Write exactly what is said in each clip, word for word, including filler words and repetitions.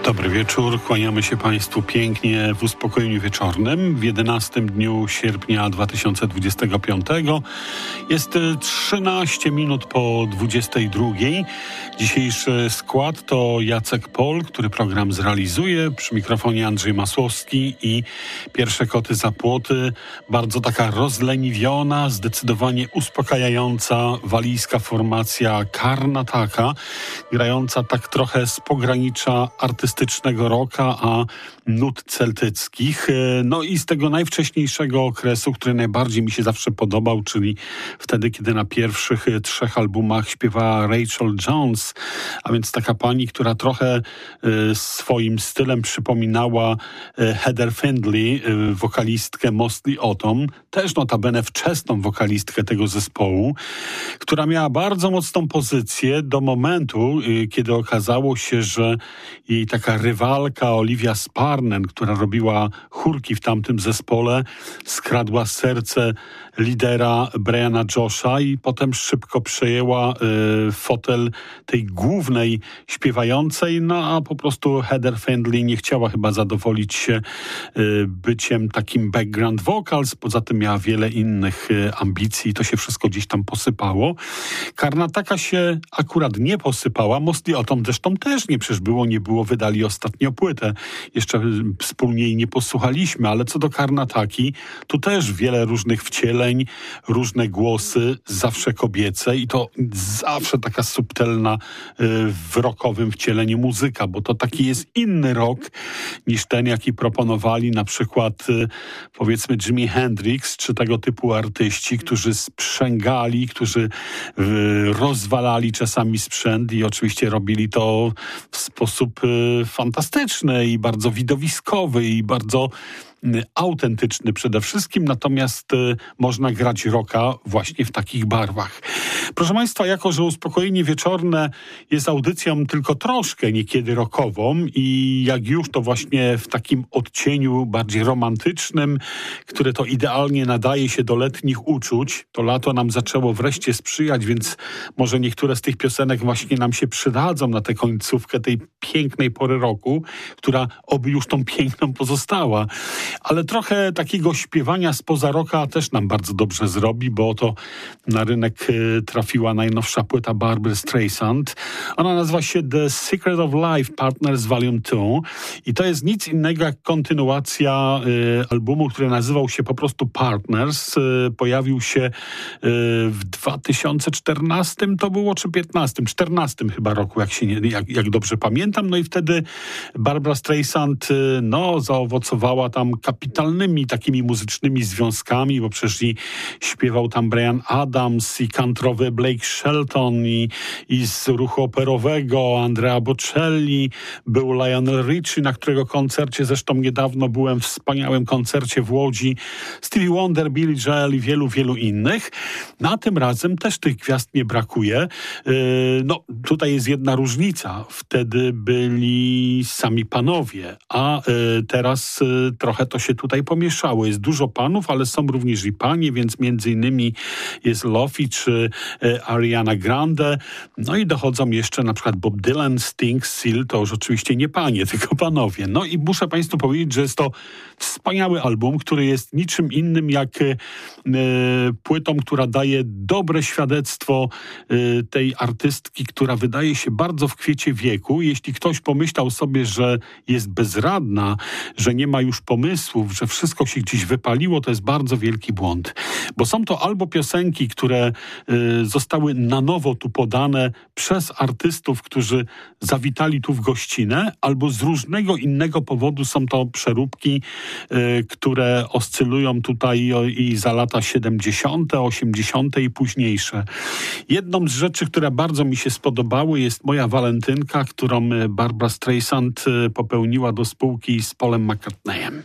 Dobry wieczór, kłaniamy się Państwu pięknie w uspokojeniu wieczornym w jedenastym dniu sierpnia dwa tysiące dwudziestego piątego. Jest trzynaście minut po dwudziestej drugiej. Dzisiejszy skład to Jacek Pol, który program zrealizuje, przy mikrofonie Andrzej Masłowski i pierwsze koty za płoty. Bardzo taka rozleniwiona, zdecydowanie uspokajająca walijska formacja Karnataka, grająca tak trochę z pogranicza artystycznego rocka, a nut celtyckich. No i z tego najwcześniejszego okresu, który najbardziej mi się zawsze podobał, czyli wtedy, kiedy na pierwszych trzech albumach śpiewała Rachel Jones, a więc taka pani, która trochę swoim stylem przypominała Heather Findlay, wokalistkę Mostly Autumn, też notabene wczesną wokalistkę tego zespołu, która miała bardzo mocną pozycję do momentu, kiedy okazało się, że jej taka rywalka Olivia Sparnen, która robiła chórki w tamtym zespole, skradła serce lidera Briana Josha i potem szybko przejęła y, fotel tej głównej śpiewającej, no a po prostu Heather Findlay nie chciała chyba zadowolić się y, byciem takim background vocals, poza tym miała wiele innych y, ambicji i to się wszystko gdzieś tam posypało. Karnataka się akurat nie posypała, Mostly Autumn zresztą też nie przecież było, nie było, wydali ostatnio płytę. Jeszcze wspólnie jej nie posłuchaliśmy, ale co do Karnataki, tu też wiele różnych wcieleń, różne głosy, zawsze kobiece i to zawsze taka subtelna w rockowym wcieleniu muzyka, bo to taki jest inny rock niż ten, jaki proponowali na przykład powiedzmy Jimi Hendrix, czy tego typu artyści, którzy sprzęgali, którzy rozwalali czasami sprzęt i oczywiście robili to w sposób fantastyczny i bardzo widowiskowy i bardzo autentyczny przede wszystkim, natomiast y, można grać rocka właśnie w takich barwach. Proszę Państwa, jako że Uspokojenie Wieczorne jest audycją tylko troszkę niekiedy rockową i jak już to właśnie w takim odcieniu bardziej romantycznym, które to idealnie nadaje się do letnich uczuć, to lato nam zaczęło wreszcie sprzyjać, więc może niektóre z tych piosenek właśnie nam się przydadzą na tę końcówkę tej pięknej pory roku, która oby już tą piękną pozostała. Ale trochę takiego śpiewania spoza rocka też nam bardzo dobrze zrobi, bo oto na rynek trafiła najnowsza płyta Barbry Streisand. Ona nazywa się The Secret of Life Partners Volume dwa i to jest nic innego jak kontynuacja y, albumu, który nazywał się po prostu Partners. Y, pojawił się y, w dwa tysiące czternastym to było, czy piętnastym? czternastym chyba roku, jak, się nie, jak, jak dobrze pamiętam. No i wtedy Barbra Streisand y, no, zaowocowała tam kapitalnymi takimi muzycznymi związkami, bo przecież i śpiewał tam Bryan Adams i kantrowy Blake Shelton i, i z ruchu operowego Andrea Bocelli, był Lionel Richie, na którego koncercie zresztą niedawno byłem, w wspaniałym koncercie w Łodzi, Stevie Wonder, Billy Joel i wielu, wielu innych. No a tym razem też tych gwiazd nie brakuje. Yy, no tutaj jest jedna różnica. Wtedy byli sami panowie, a yy, teraz yy, trochę to się tutaj pomieszało. Jest dużo panów, ale są również i panie, więc między innymi jest Lofi czy e, Ariana Grande. No i dochodzą jeszcze na przykład Bob Dylan, Sting, Seal, to już oczywiście nie panie, tylko panowie. No i muszę Państwu powiedzieć, że jest to wspaniały album, który jest niczym innym jak e, płytą, która daje dobre świadectwo e, tej artystki, która wydaje się bardzo w kwiecie wieku. Jeśli ktoś pomyślał sobie, że jest bezradna, że nie ma już pomysłów, że wszystko się gdzieś wypaliło, to jest bardzo wielki błąd. Bo są to albo piosenki, które y, zostały na nowo tu podane przez artystów, którzy zawitali tu w gościnę, albo z różnego innego powodu są to przeróbki, y, które oscylują tutaj i za lata siedemdziesiąte, osiemdziesiąte i późniejsze. Jedną z rzeczy, które bardzo mi się spodobały, jest Moja Walentynka, którą Barbra Streisand popełniła do spółki z Paulem McCartneyem.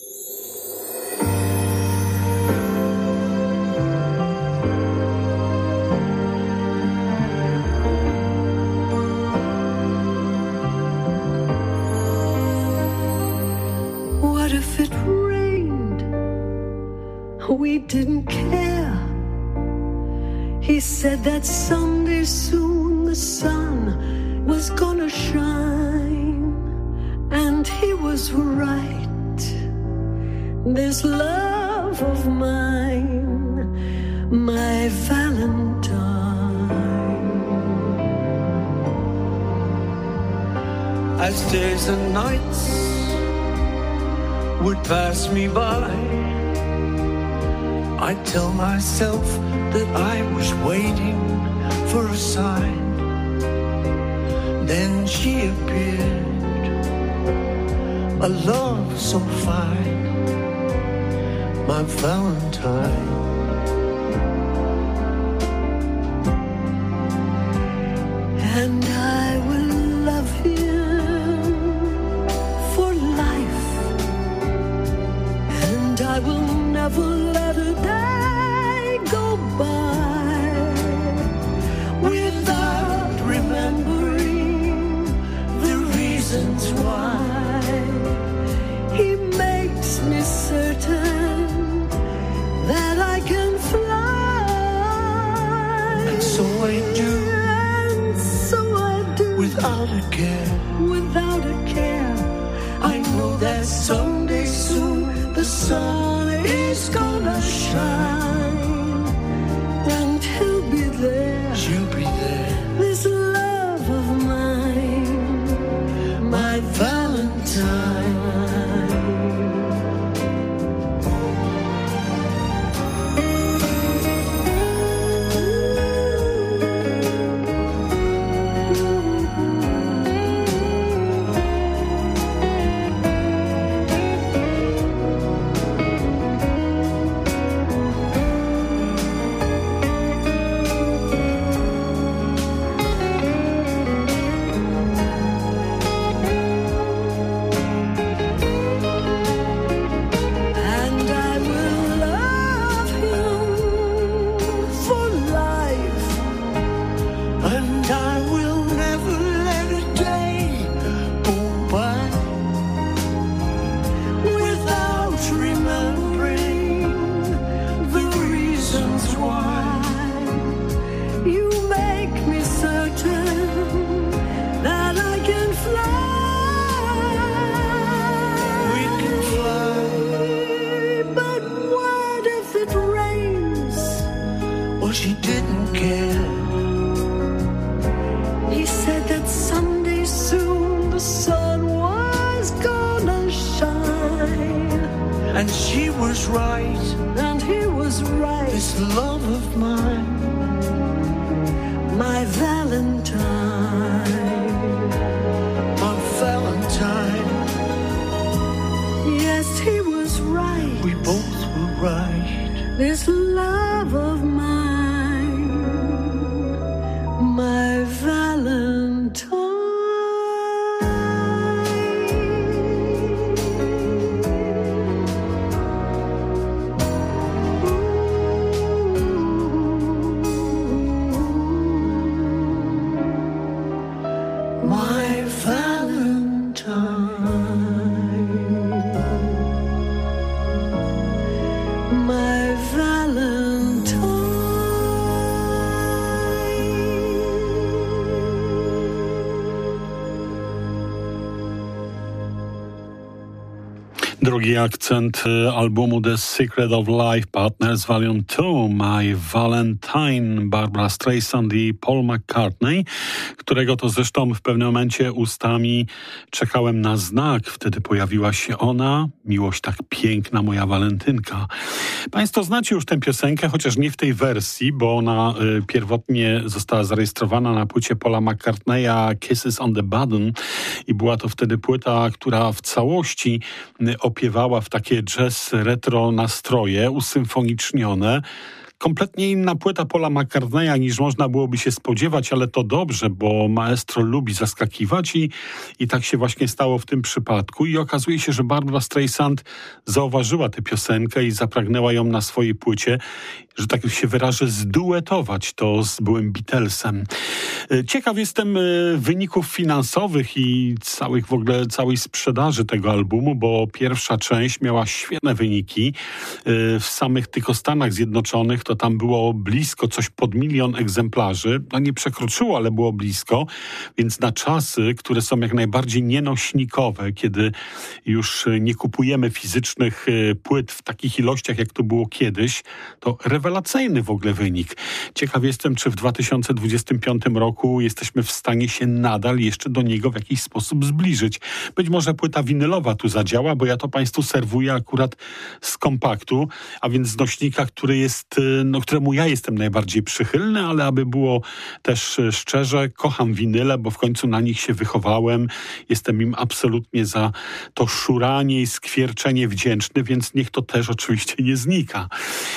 What if it rained? We didn't care. He said that someday soon the sun was gonna shine. was right. This love of mine, my Valentine. As days and nights would pass me by, I'd tell myself that I was waiting for a sign. Then she appeared, a love so fine, my Valentine. And I will love him for life, and I will never let a day go by without remembering the reasons why. He makes me certain that I can fly, And so I do, and so I do, without a care. without a care. I know that someday soon the sun is gonna shine, And he'll be there, you'll be there, this love of mine, my Valentine. and I will love him for life, And I will never let a day go by without remembering the reasons why. You make me certain that I can fly. we can fly. But what if it rains? Well, she didn't care. He said that someday soon the sun was gonna shine, And she was right, and he was right, this love of mine, my Valentine. my Valentine. Yes, he was right, We both were right. this love of mine, my Valentine. My Valentine. My Drugi akcent albumu The Secret of Life Partners Volume two, My Valentine, Barbra Streisand i Paul McCartney, którego to zresztą w pewnym momencie ustami czekałem na znak. Wtedy pojawiła się ona, miłość tak piękna, moja walentynka. Państwo znacie już tę piosenkę, chociaż nie w tej wersji, bo ona y, pierwotnie została zarejestrowana na płycie Paula McCartneya Kisses on the Button i była to wtedy płyta, która w całości y, opiewała w takie jazz retro nastroje, usymfonicznione. Kompletnie inna płyta Paula McCartneya niż można byłoby się spodziewać, ale to dobrze, bo maestro lubi zaskakiwać i, i tak się właśnie stało w tym przypadku. I okazuje się, że Barbra Streisand zauważyła tę piosenkę i zapragnęła ją na swojej płycie, że tak się wyrażę, zduetować to z byłym Beatlesem. Ciekaw jestem wyników finansowych i całych w ogóle całej sprzedaży tego albumu, bo pierwsza część miała świetne wyniki. W samych tylko Stanach Zjednoczonych to to tam było blisko coś pod milion egzemplarzy. No nie przekroczyło, ale było blisko, więc na czasy, które są jak najbardziej nienośnikowe, kiedy już nie kupujemy fizycznych płyt w takich ilościach, jak to było kiedyś, to rewelacyjny w ogóle wynik. Ciekaw jestem, czy w dwa tysiące dwudziestym piątym roku jesteśmy w stanie się nadal jeszcze do niego w jakiś sposób zbliżyć. Być może płyta winylowa tu zadziała, bo ja to Państwu serwuję akurat z kompaktu, a więc z nośnika, który jest, no, któremu ja jestem najbardziej przychylny, ale aby było też szczerze, kocham winyle, bo w końcu na nich się wychowałem. Jestem im absolutnie za to szuranie i skwierczenie wdzięczny, więc niech to też oczywiście nie znika.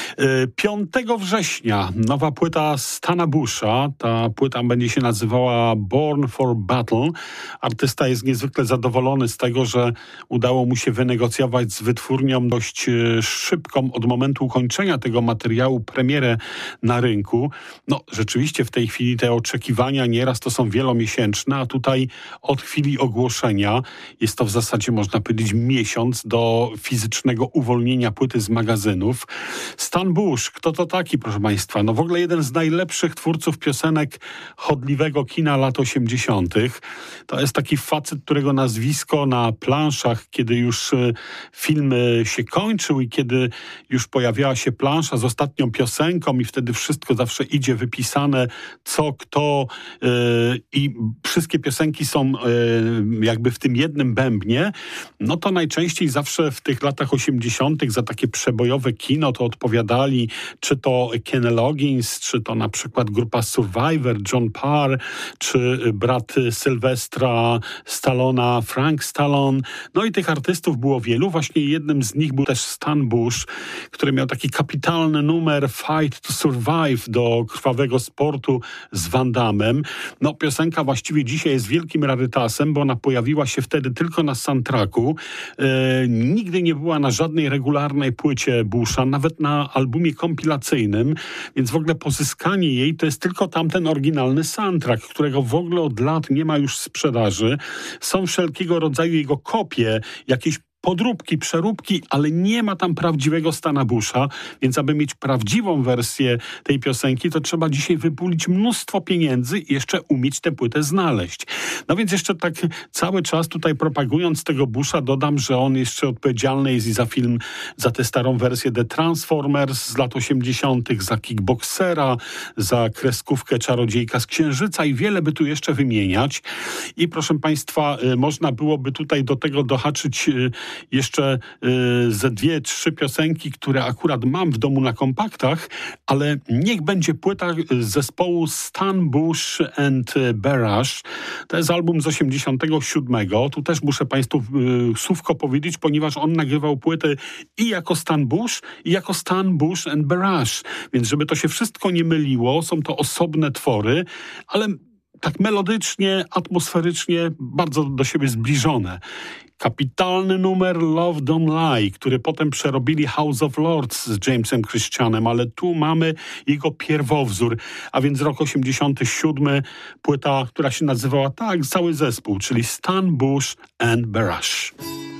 piątego września nowa płyta Stana Busha. Ta płyta będzie się nazywała Born for Battle. Artysta jest niezwykle zadowolony z tego, że udało mu się wynegocjować z wytwórnią dość szybką od momentu ukończenia tego materiału premierę na rynku. No rzeczywiście w tej chwili te oczekiwania nieraz to są wielomiesięczne, a tutaj od chwili ogłoszenia jest to w zasadzie można powiedzieć miesiąc do fizycznego uwolnienia płyty z magazynów. Stan Bush, kto to taki, proszę Państwa? No w ogóle jeden z najlepszych twórców piosenek chodliwego kina lat osiemdziesiątych. To jest taki facet, którego nazwisko na planszach, kiedy już film się kończył i kiedy już pojawiała się plansza z ostatnią piosenką i wtedy wszystko zawsze idzie wypisane, co, kto yy, i wszystkie piosenki są yy, jakby w tym jednym bębnie, no to najczęściej zawsze w tych latach osiemdziesiątych za takie przebojowe kino to odpowiadali czy to Kenny Loggins, czy to na przykład grupa Survivor, John Parr, czy brat Sylwestra Stallona, Frank Stallone. No i tych artystów było wielu. Właśnie jednym z nich był też Stan Bush, który miał taki kapitalny numer Fight to Survive do krwawego sportu z Van Dammem. No piosenka właściwie dzisiaj jest wielkim rarytasem, bo ona pojawiła się wtedy tylko na soundtracku. E, nigdy nie była na żadnej regularnej płycie Busha, nawet na albumie kompilacyjnym, więc w ogóle pozyskanie jej to jest tylko tamten oryginalny soundtrack, którego w ogóle od lat nie ma już w sprzedaży. Są wszelkiego rodzaju jego kopie, jakieś podróbki, przeróbki, ale nie ma tam prawdziwego Stana Busha, więc aby mieć prawdziwą wersję tej piosenki, to trzeba dzisiaj wypulić mnóstwo pieniędzy i jeszcze umieć tę płytę znaleźć. No więc jeszcze tak cały czas tutaj propagując tego Busha dodam, że on jeszcze odpowiedzialny jest i za film, za tę starą wersję The Transformers z lat osiemdziesiątych, za Kickboxera, za kreskówkę Czarodziejka z Księżyca i wiele by tu jeszcze wymieniać. I proszę Państwa, można byłoby tutaj do tego dohaczyć jeszcze y, ze dwie, trzy piosenki, które akurat mam w domu na kompaktach, ale niech będzie płyta zespołu Stan Bush and Barash. To jest album z osiemdziesiątego siódmego. Tu też muszę Państwu y, słówko powiedzieć, ponieważ on nagrywał płyty i jako Stan Bush, i jako Stan Bush and Barash. Więc żeby to się wszystko nie myliło, są to osobne twory, ale tak melodycznie, atmosferycznie bardzo do siebie zbliżone. Kapitalny numer Love Don't Lie, który potem przerobili House of Lords z Jamesem Christianem, ale tu mamy jego pierwowzór, a więc rok osiemdziesiąty siódmy, płyta, która się nazywała tak, cały zespół, czyli Stan Bush and Barash.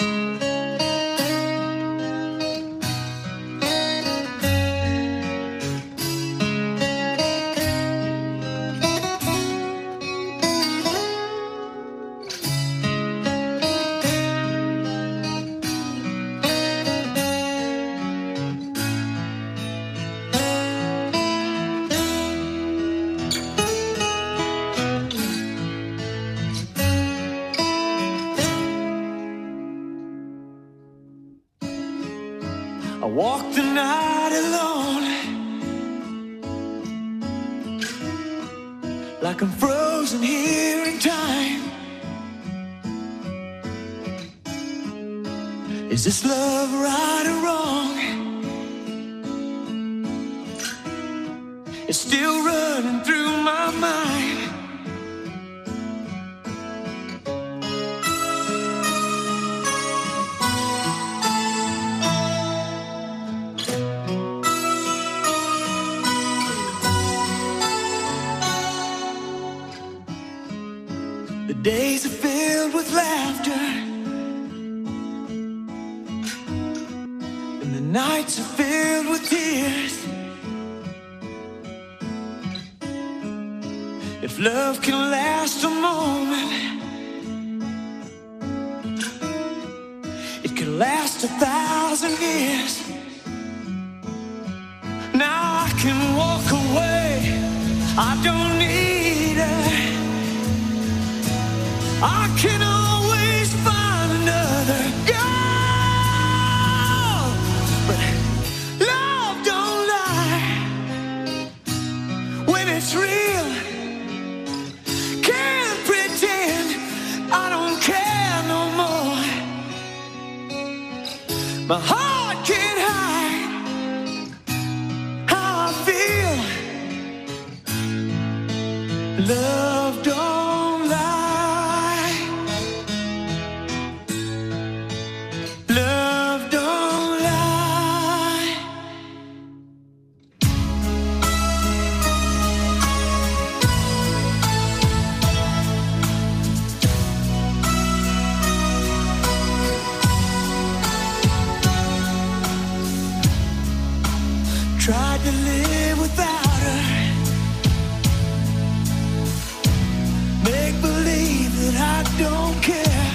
I walk the night alone, like I'm frozen here in time. Is this love right or wrong? It's still running through my mind. The days are filled with laughter, and the nights are filled with tears. If love can last a moment, it can last a thousand years. Now I can walk away, I don't need it. I can always find another girl, but love don't lie when it's real. Can't pretend I don't care no more. My heart can't hide how I feel. Love don't lie. Love don't lie. Tried to live without her, make believe that I don't care.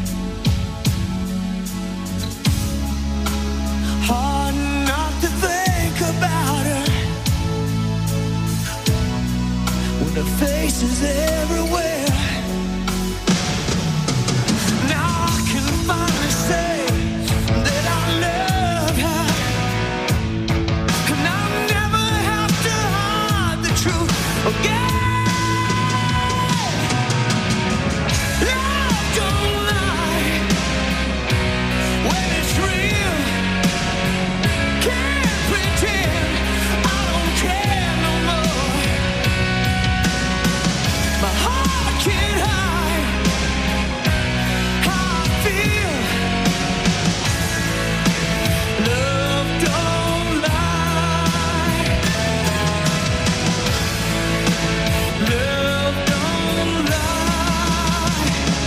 Hard not to think about her when her face is everywhere. Now I can finally say that I love her, and I'll never have to hide the truth again. Love don't lie when it's real. Can't pretend I don't care no more. My heart can't hide how I feel. Love don't lie. Love don't lie.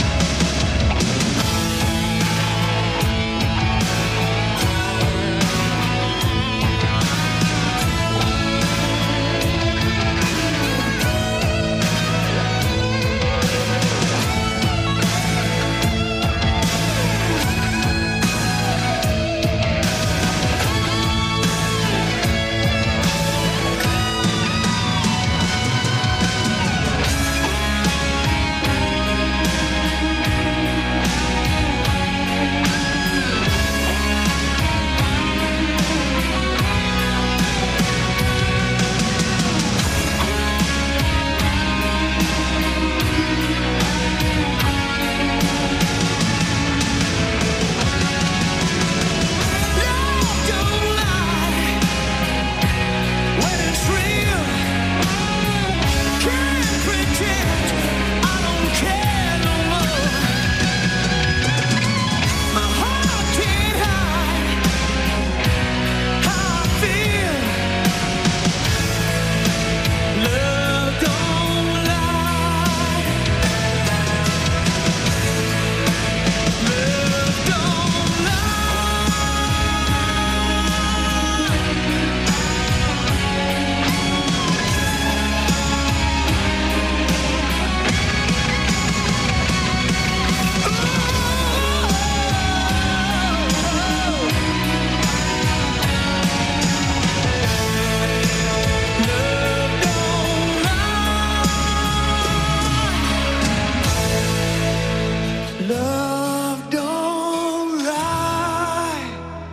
Love don't lie when it's real. Can't pretend I don't care no more. My heart can't hide how I feel. Love don't lie. Love don't lie. Love don't lie.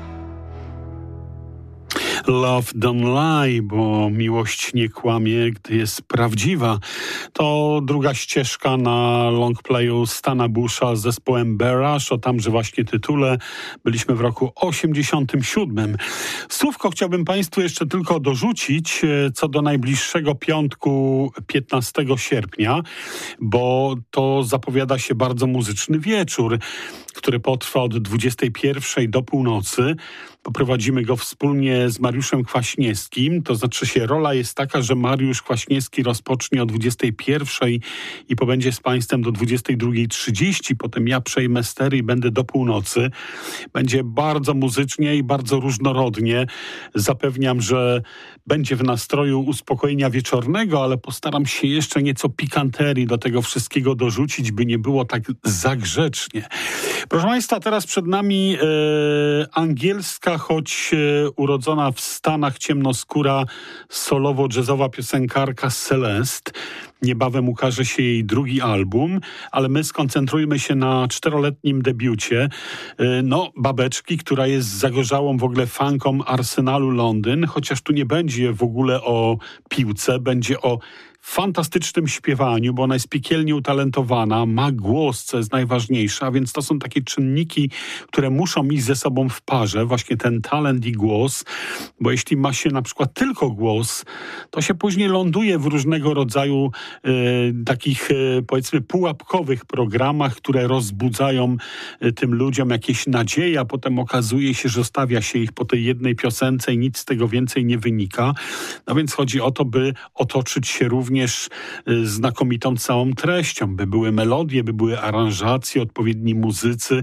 Love don't lie, bo miłość nie kłamie, gdy jest prawdziwa. To druga ścieżka na longplayu Stana Busha z zespołem Barrage, o tamże właśnie tytule. Byliśmy w roku osiemdziesiątym siódmym. Słówko chciałbym Państwu jeszcze tylko dorzucić e, co do najbliższego piątku piętnastego sierpnia, bo to zapowiada się bardzo muzyczny wieczór, który potrwa od dwudziestej pierwszej do północy. Poprowadzimy go wspólnie z Mariuszem Kwaśniewskim. To znaczy się rola jest taka, że Mariusz Kwaśniewski rozpocznie o dwudziestej pierwszej i pobędzie z Państwem do dwudziestej drugiej trzydzieści. Potem ja przejmę stery i będę do północy. Będzie bardzo muzycznie i bardzo różnorodnie. Zapewniam, że będzie w nastroju uspokojenia wieczornego, ale postaram się jeszcze nieco pikanterii do tego wszystkiego dorzucić, by nie było tak zagrzecznie. Proszę Państwa, teraz przed nami e, angielska, choć e, urodzona w Stanach ciemnoskóra, solowo-jazzowa piosenkarka Celeste. Niebawem ukaże się jej drugi album, ale my skoncentrujmy się na czteroletnim debiucie. No, babeczki, która jest zagorzałą w ogóle fanką Arsenalu Londyn, chociaż tu nie będzie w ogóle o piłce, będzie o fantastycznym śpiewaniu, bo ona jest piekielnie utalentowana, ma głos, co jest najważniejsze, a więc to są takie czynniki, które muszą iść ze sobą w parze, właśnie ten talent i głos, bo jeśli ma się na przykład tylko głos, to się później ląduje w różnego rodzaju e, takich, e, powiedzmy, pułapkowych programach, które rozbudzają e, tym ludziom jakieś nadzieje, a potem okazuje się, że zostawia się ich po tej jednej piosence i nic z tego więcej nie wynika. No więc chodzi o to, by otoczyć się również znakomitą całą treścią, by były melodie, by były aranżacje, odpowiedni muzycy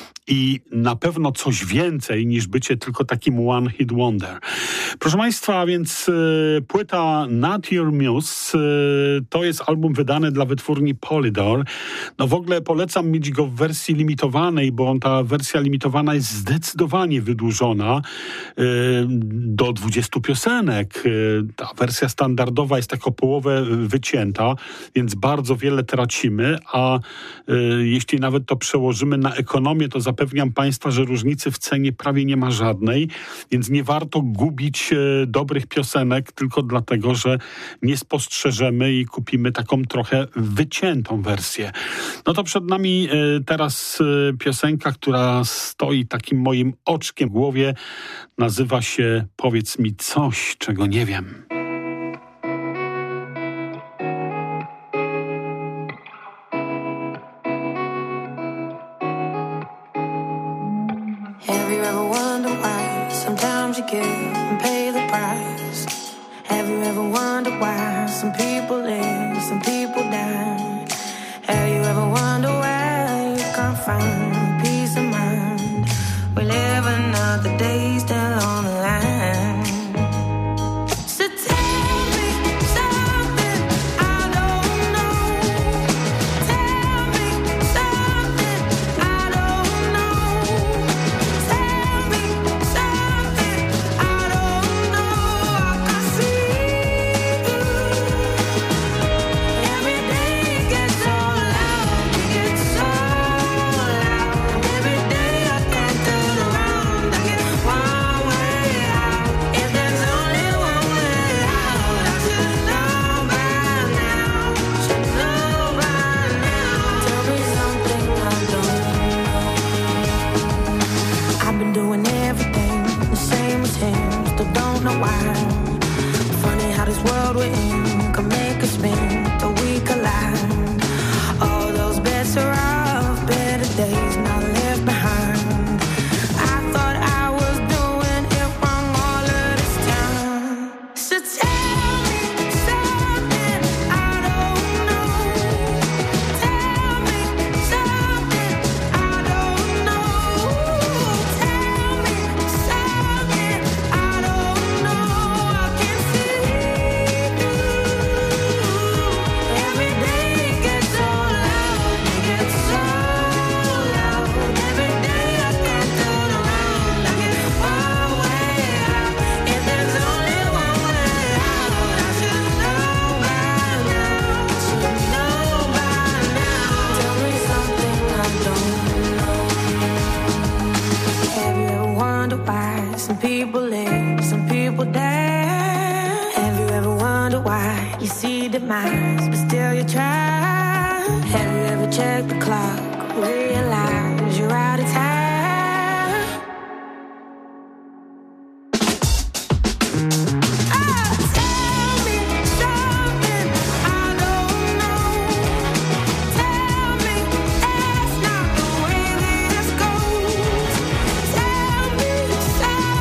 i na pewno coś więcej niż bycie tylko takim one hit wonder. Proszę Państwa, więc y, płyta Not Your Muse y, to jest album wydany dla wytwórni Polydor. No w ogóle polecam mieć go w wersji limitowanej, bo ta wersja limitowana jest zdecydowanie wydłużona y, do dwudziestu piosenek. Y, ta wersja standardowa jest tak o połowę wycięta, więc bardzo wiele tracimy, a y, jeśli nawet to przełożymy na ekonomię, to zapewniam Państwa, że różnicy w cenie prawie nie ma żadnej, więc nie warto gubić e, dobrych piosenek tylko dlatego, że nie spostrzeżemy i kupimy taką trochę wyciętą wersję. No to przed nami e, teraz e, piosenka, która stoi takim moim oczkiem w głowie. Nazywa się Powiedz mi coś, czego nie wiem. Sometimes you give and pay the price. Have you ever wondered why some people live, some people die? Have you ever wondered why you can't find peace of mind? We live another day still on the line. So tell me something I don't know. Tell me something I don't know. Tell me something I don't know. I can see every day it gets so loud, it gets so loud. Every day I can't turn around. I get one way out. If there's only one way out, I should know by now. Should know by now. Tell me something I don't know. I've been doing everything the same as him, still don't know why. Funny how this world we're in can make us spin till we collide. All those bets are off, better days not left behind. I thought I was doing it wrong all of this time. So tell me something I don't know. Tell me something I don't know. Tell me something I don't know. I can see every day it gets so loud, it gets so loud. Every day I can't turn around. I get one way out. If there's only one way out, I should know by now. Should know by now. Tell me something I don't know. Have you ever wondered why some people live, some people die? Have you ever wondered why you see demise, but still you try? Have you ever checked the clock, realize you're out of time? Ah, tell me something I don't know. Tell me that's not the way this goes. Tell me something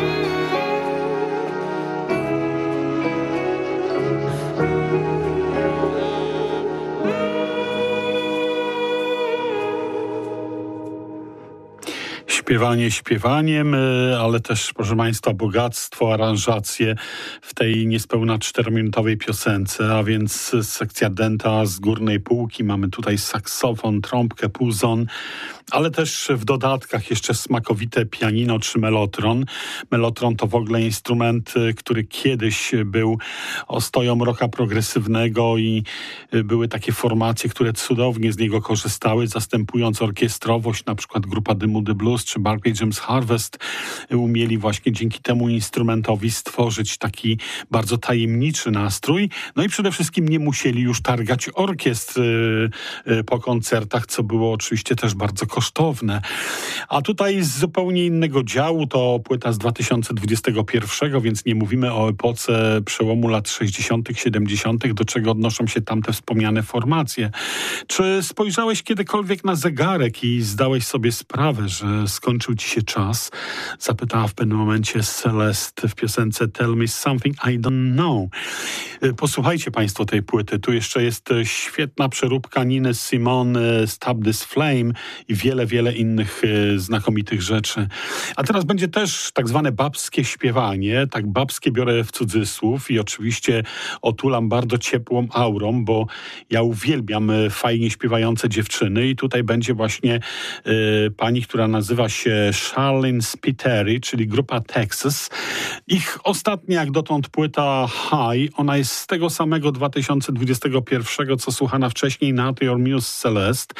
Śpiewanie śpiewaniem, ale też, proszę Państwa, bogactwo, aranżacje w tej niespełna czterominutowej piosence, a więc sekcja denta z górnej półki. Mamy tutaj saksofon, trąbkę, puzon, ale też w dodatkach jeszcze smakowite pianino czy melotron. Melotron to w ogóle instrument, który kiedyś był ostoją rocka progresywnego i były takie formacje, które cudownie z niego korzystały, zastępując orkiestrowość, na przykład grupa The Moody Blues czy Barclay James Harvest umieli właśnie dzięki temu instrumentowi stworzyć taki bardzo tajemniczy nastrój. No i przede wszystkim nie musieli już targać orkiestr po koncertach, co było oczywiście też bardzo kosztowne. A tutaj z zupełnie innego działu to płyta z dwa tysiące dwudziestego pierwszego, więc nie mówimy o epoce przełomu lat sześćdziesiątych, siedemdziesiątych, do czego odnoszą się tamte wspomniane formacje. Czy spojrzałeś kiedykolwiek na zegarek i zdałeś sobie sprawę, że skończył ci się czas? Zapytała w pewnym momencie Celeste w piosence Tell Me Something I Don't Know. Posłuchajcie Państwo tej płyty. Tu jeszcze jest świetna przeróbka Niny Simone, Stop This Flame i wiele, wiele innych znakomitych rzeczy. A teraz będzie też tak zwane babskie śpiewanie. Tak babskie biorę w cudzysłów i oczywiście otulam bardzo ciepłą aurą, bo ja uwielbiam fajnie śpiewające dziewczyny i tutaj będzie właśnie y, pani, która nazywa się Charlene Spiteri, czyli grupa Texas. Ich ostatnia jak dotąd płyta High, ona jest z tego samego dwa tysiące dwudziestego pierwszego, co słuchana wcześniej Not Your Muse Celeste.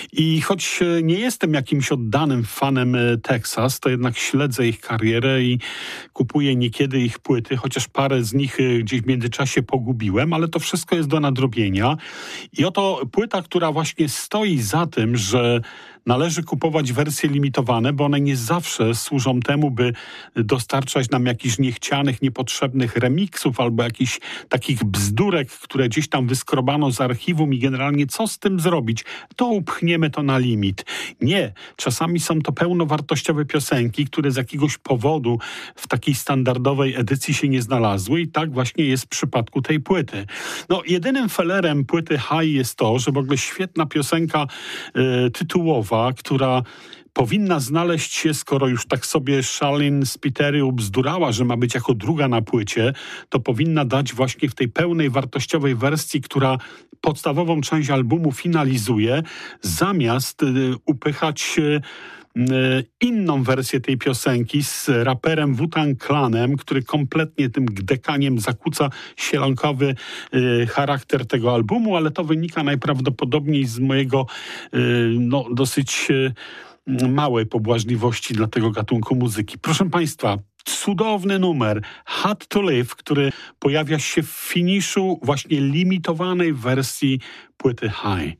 I choć nie jestem jakimś oddanym fanem Texas, to jednak śledzę ich karierę i kupuję niekiedy ich płyty, chociaż parę z nich gdzieś w międzyczasie pogubiłem, ale to wszystko jest do nadrobienia. I oto płyta, która właśnie stoi za tym, że należy kupować wersje limitowane, bo one nie zawsze służą temu, by dostarczać nam jakichś niechcianych, niepotrzebnych remiksów albo jakichś takich bzdurek, które gdzieś tam wyskrobano z archiwum i generalnie co z tym zrobić? To upchniemy to na limit. Nie. Czasami są to pełnowartościowe piosenki, które z jakiegoś powodu w takiej standardowej edycji się nie znalazły i tak właśnie jest w przypadku tej płyty. No, jedynym felerem płyty High jest to, że w ogóle świetna piosenka y, tytułowa, która powinna znaleźć się, skoro już tak sobie Charlene Spiteri ubzdurała, że ma być jako druga na płycie, to powinna dać właśnie w tej pełnej wartościowej wersji, która podstawową część albumu finalizuje, zamiast y, upychać y, inną wersję tej piosenki z raperem Wu-Tang Clanem, który kompletnie tym gdekaniem zakłóca sielankowy y, charakter tego albumu, ale to wynika najprawdopodobniej z mojego y, no, dosyć y, małej pobłażliwości dla tego gatunku muzyki. Proszę Państwa, cudowny numer Hard to Live, który pojawia się w finiszu właśnie limitowanej wersji płyty High.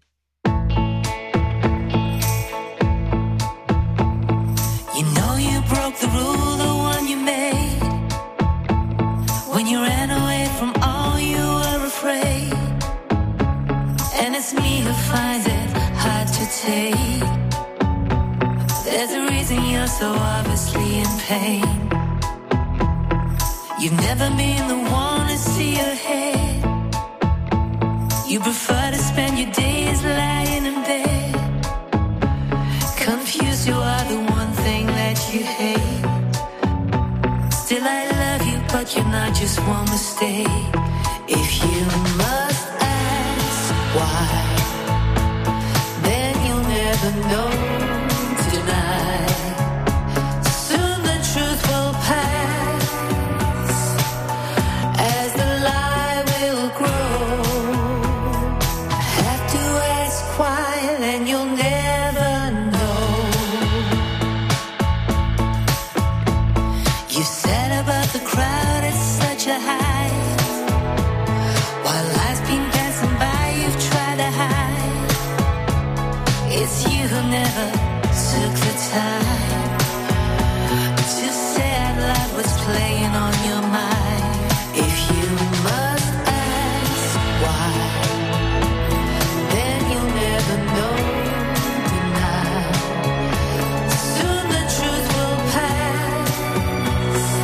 Broke the rule, the one you made, when you ran away from all you were afraid. And it's me who finds it hard to take. There's a reason you're so obviously in pain. You've never been the one to see ahead. You prefer to spend your days lying in bed. Confused, you are the one thing that you hate. Still I love you, but you're not just one mistake. If you must ask why, then you'll never know tonight. Soon the truth will pass, as the lie will grow. Have to ask why, then you'll never know. You said about the crowd, it's such a height. While life's been passing by, you've tried to hide. It's you who never took the time to say out loud what's playing on your mind. If you must ask why, then you'll never know tonight. Soon the truth will pass,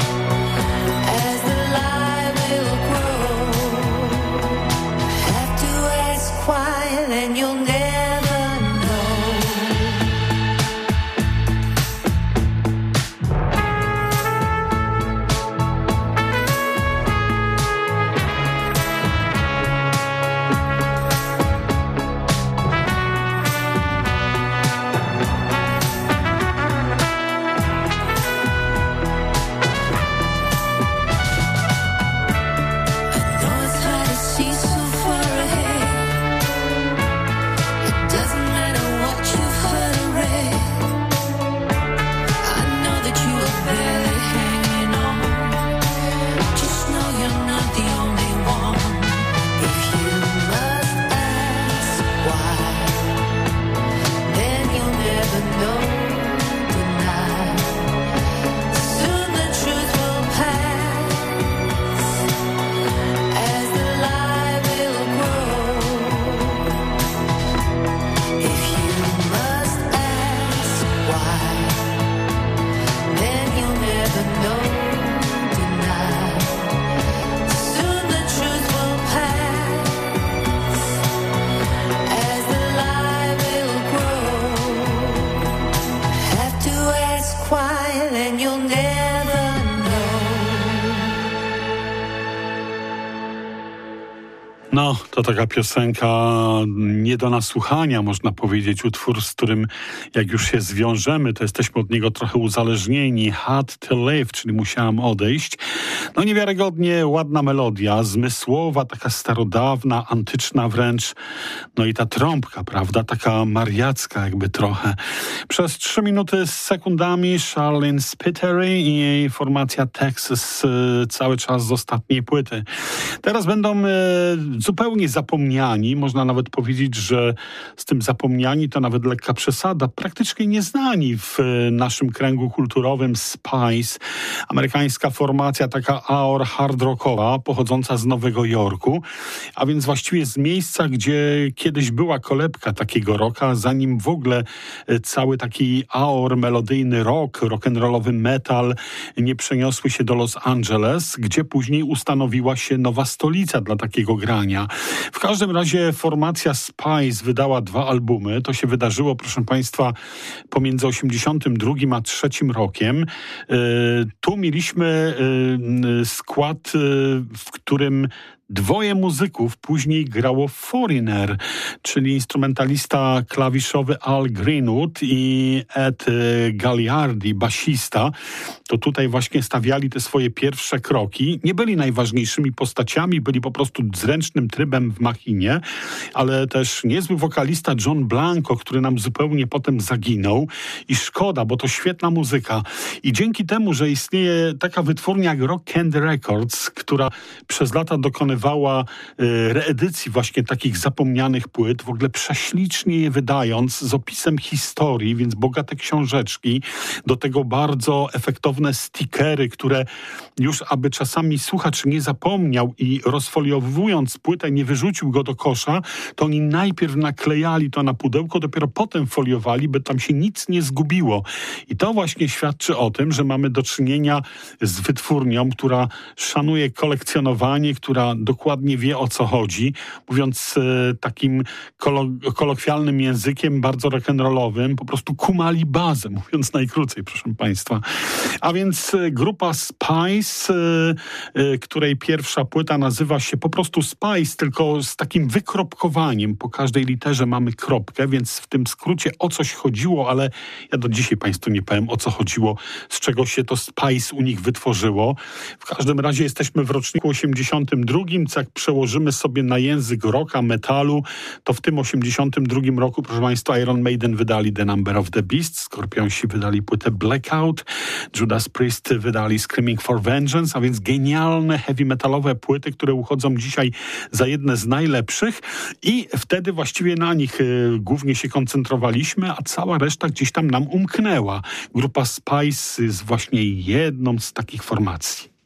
No, to taka piosenka nie do nasłuchania, można powiedzieć. Utwór, z którym jak już się zwiążemy, to jesteśmy od niego trochę uzależnieni. Had to live, czyli musiałam odejść. No niewiarygodnie ładna melodia, zmysłowa, taka starodawna, antyczna wręcz. No i ta trąbka, prawda? Taka mariacka jakby trochę. Przez trzy minuty z sekundami Charlene Spiteri i jej formacja Texas y, cały czas z ostatniej płyty. Teraz będą y, zupełnie zapomniani, można nawet powiedzieć, że z tym zapomniani to nawet lekka przesada, praktycznie nieznani w naszym kręgu kulturowym Spice, amerykańska formacja taka aor hard rockowa, pochodząca z Nowego Jorku, a więc właściwie z miejsca, gdzie kiedyś była kolebka takiego rocka, zanim w ogóle cały taki aor, melodyjny rock, rock'n'rollowy metal nie przeniosły się do Los Angeles, gdzie później ustanowiła się nowa stolica dla takiego grania. W każdym razie formacja Spice wydała dwa albumy. To się wydarzyło, proszę Państwa, pomiędzy osiemdziesiątym drugim a trzecim rokiem. Yy, tu mieliśmy yy, skład, yy, w którym dwoje muzyków później grało Foreigner, czyli instrumentalista klawiszowy Al Greenwood i Ed Gagliardi, basista. To tutaj właśnie stawiali te swoje pierwsze kroki. Nie byli najważniejszymi postaciami, byli po prostu zręcznym trybem w machinie, ale też niezły wokalista John Blanco, który nam zupełnie potem zaginął. I szkoda, bo to świetna muzyka. I dzięki temu, że istnieje taka wytwórnia jak Rock Candy Records, która przez lata dokonywała reedycji właśnie takich zapomnianych płyt, w ogóle prześlicznie je wydając, z opisem historii, więc bogate książeczki, do tego bardzo efektowne stickery, które już aby czasami słuchacz nie zapomniał i rozfoliowując płytę nie wyrzucił go do kosza, to oni najpierw naklejali to na pudełko, dopiero potem foliowali, by tam się nic nie zgubiło. I to właśnie świadczy o tym, że mamy do czynienia z wytwórnią, która szanuje kolekcjonowanie, która dokładnie wie, o co chodzi. Mówiąc e, takim kolo- kolokwialnym językiem, bardzo rock'n'rollowym, po prostu kumali bazę, mówiąc najkrócej, proszę Państwa. A więc e, grupa Spice, e, e, której pierwsza płyta nazywa się po prostu Spice, tylko z takim wykropkowaniem. Po każdej literze mamy kropkę, więc w tym skrócie o coś chodziło, ale ja do dzisiaj Państwu nie powiem, o co chodziło, z czego się to Spice u nich wytworzyło. W każdym razie jesteśmy w roczniku osiemdziesiątym drugim, co jak przełożymy sobie na język rocka, metalu, to w tym osiemdziesiątym drugim roku, proszę Państwa, Iron Maiden wydali The Number of the Beast, Skorpionsi wydali płytę Blackout, Judas Priest wydali Screaming for Vengeance, a więc genialne heavy metalowe płyty, które uchodzą dzisiaj za jedne z najlepszych i wtedy właściwie na nich y, głównie się koncentrowaliśmy, a cała reszta gdzieś tam nam umknęła. Grupa Spice jest właśnie jedną z takich formacji.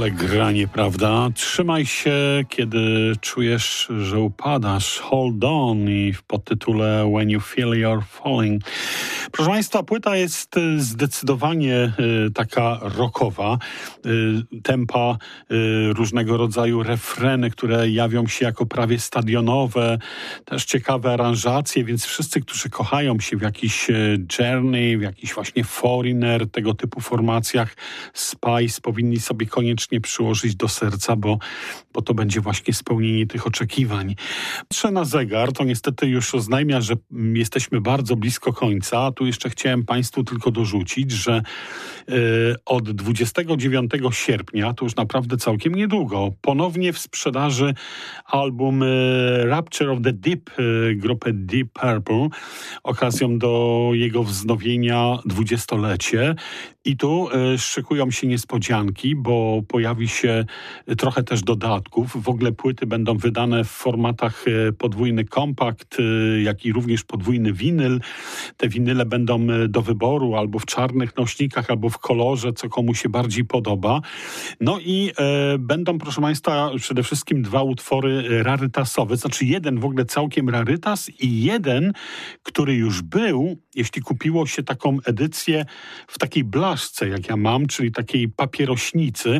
Ale granie, prawda? Trzymaj się, kiedy czujesz, że upadasz. Hold on i w podtytule When You Feel You're Falling. Proszę Państwa, płyta jest zdecydowanie y, taka rockowa. Y, tempa, y, różnego rodzaju refreny, które jawią się jako prawie stadionowe. Też ciekawe aranżacje, więc wszyscy, którzy kochają się w jakiś Journey, w jakiś właśnie Foreigner, tego typu formacjach, Spice, powinni sobie koniecznie przyłożyć do serca, bo, bo to będzie właśnie spełnienie tych oczekiwań. Patrzę na zegar, to niestety już oznajmia, że jesteśmy bardzo blisko końca. Tu jeszcze chciałem Państwu tylko dorzucić, że y, od dwudziestego dziewiątego sierpnia, to już naprawdę całkiem niedługo, ponownie w sprzedaży album y, Rapture of the Deep, y, grupy Deep Purple, okazją do jego wznowienia dwudziestolecie. I tu y, szykują się niespodzianki, bo pojawi się trochę też dodatków. W ogóle płyty będą wydane w formatach y, podwójny kompakt, y, jak i również podwójny winyl. Te winyle będą y, do wyboru albo w czarnych nośnikach, albo w kolorze, co komu się bardziej podoba. No i y, będą, proszę Państwa, przede wszystkim dwa utwory rarytasowe. Znaczy jeden w ogóle całkiem rarytas i jeden, który już był, jeśli kupiło się taką edycję w takiej blaszce, jak ja mam, czyli takiej papierośnicy.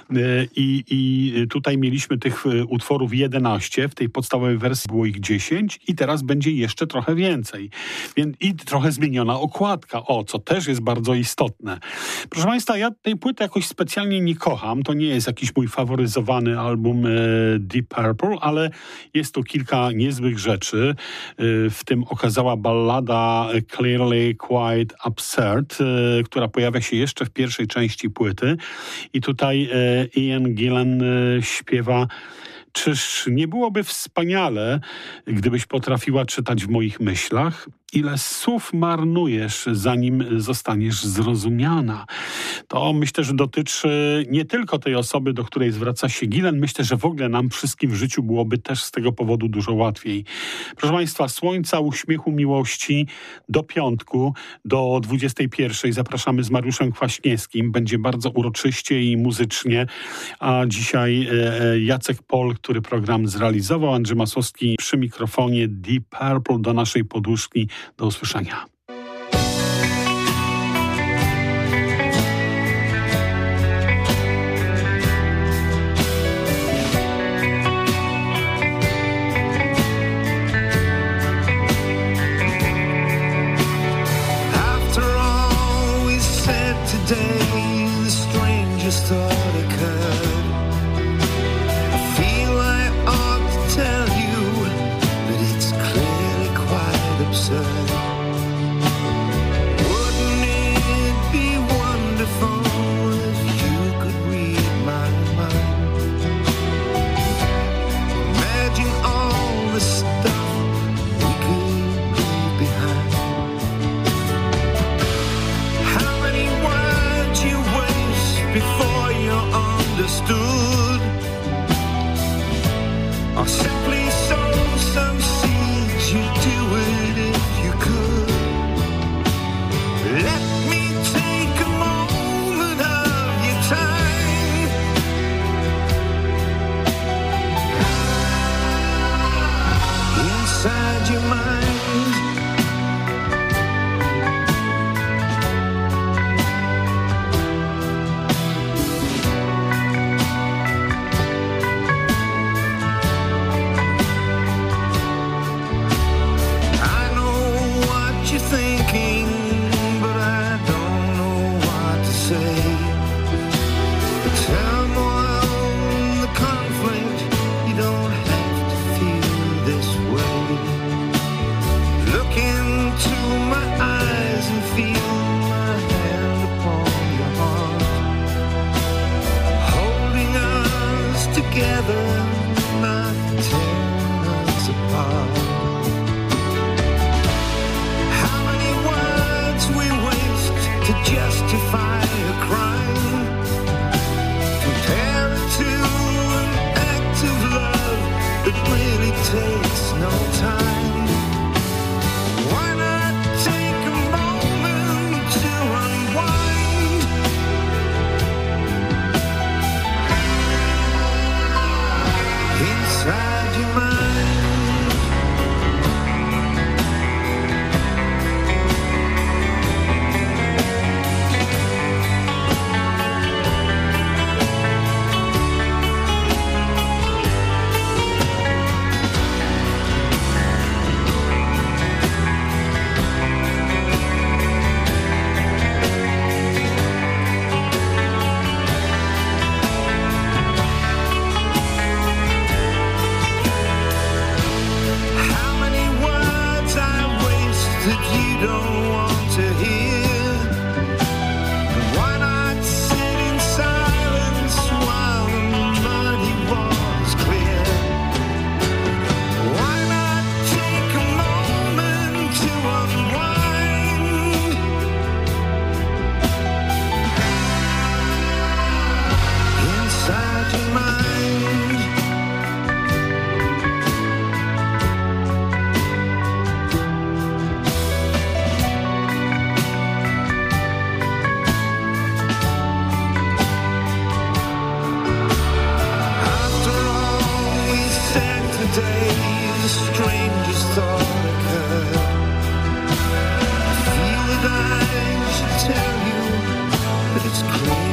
I, i tutaj mieliśmy tych utworów jedenaście, w tej podstawowej wersji było ich dziesięć i teraz będzie jeszcze trochę więcej. Więc i trochę zmieniona okładka, o, co też jest bardzo istotne. Proszę Państwa, ja tej płyty jakoś specjalnie nie kocham, to nie jest jakiś mój faworyzowany album e, Deep Purple, ale jest tu kilka niezłych rzeczy, e, w tym okazała ballada Clearly Quite Absurd, e, która pojawia się jeszcze w pierwszej części płyty i tutaj e, Ian Gillan e, śpiewa: czyż nie byłoby wspaniale, gdybyś potrafiła czytać w moich myślach? Ile słów marnujesz, zanim zostaniesz zrozumiana? To myślę, że dotyczy nie tylko tej osoby, do której zwraca się Gillan. Myślę, że w ogóle nam wszystkim w życiu byłoby też z tego powodu dużo łatwiej. Proszę Państwa, Słońca, uśmiechu, miłości do piątku, do dwudziestej pierwszej zapraszamy z Mariuszem Kwaśniewskim. Będzie bardzo uroczyście i muzycznie. A dzisiaj e, Jacek Pol, który program zrealizował, Andrzej Masłowski przy mikrofonie, Deep Purple do naszej poduszki. Do usłyszenia. After all we said today, the strangest thought occurred. I feel I ought to tell you that it's clearly quite absurd. Wouldn't it be wonderful if you could read my mind? Imagine all the stuff we could leave behind. How many words you waste before you're understood, or simply sow some seeds? You do it if you could. Let me take a moment of your time. Inside your mind. I know what you're thinking, but I don't know what to say. The turmoil and the conflict, you don't have to feel this way. Look into my eyes and feel my hand upon your heart, holding us together, not tearing us apart. How many words we waste to justify a crime, compare it to an act of love that really takes no time. Why not take a moment to unwind? day the strangest thought occurred. I feel that I should tell you that it's crazy.